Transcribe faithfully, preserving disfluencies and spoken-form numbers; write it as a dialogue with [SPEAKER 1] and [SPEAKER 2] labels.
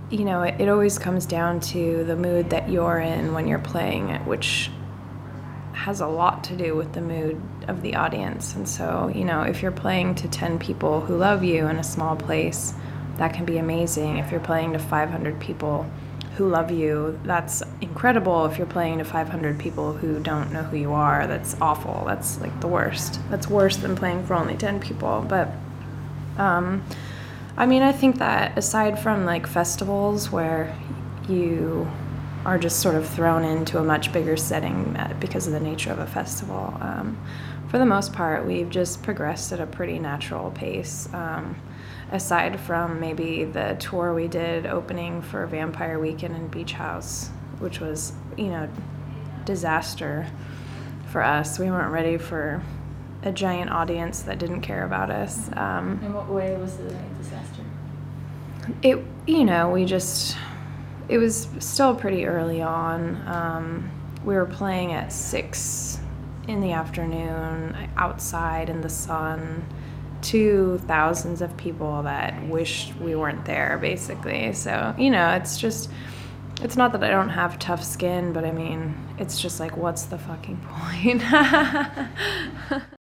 [SPEAKER 1] you know, it, it always comes down to the mood that you're in when you're playing it, which has a lot to do with the mood of the audience. And so, you know, if you're playing to ten people who love you in a small place, that can be amazing. If you're playing to five hundred people who love you, that's incredible. If you're playing to five hundred people who don't know who you are, that's awful. That's like the worst. That's worse than playing for only ten people. But, um, I mean, I think that aside from like festivals where you are just sort of thrown into a much bigger setting because of the nature of a festival. Um, for the most part, we've just progressed at a pretty natural pace. Um, aside from maybe the tour we did opening for Vampire Weekend in Beach House, which was, you know, disaster for us. We weren't ready for a giant audience that didn't care about us. Um,
[SPEAKER 2] In what way was it a disaster?
[SPEAKER 1] it, you know, we just... It was still pretty early on. Um, we were playing at six in the afternoon outside in the sun to thousands of people that wished we weren't there, basically. So, you know, it's just, it's not that I don't have tough skin, but I mean, it's just like, what's the fucking point?